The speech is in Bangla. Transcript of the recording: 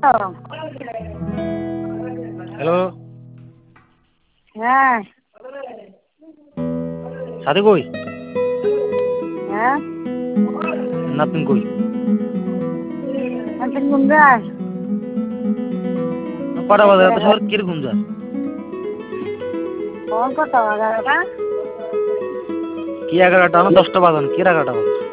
হ্যালো, হ্যাঁ। সাথী কই? হ্যাঁ। নাতিন কই? এখন ঘুম যায়। কটা বাজে? এত সকালে কে ঘুম যায়? ফোন করতো 11টা। কি 11টা না 10টা বাজানো? কি 11টা বাজে?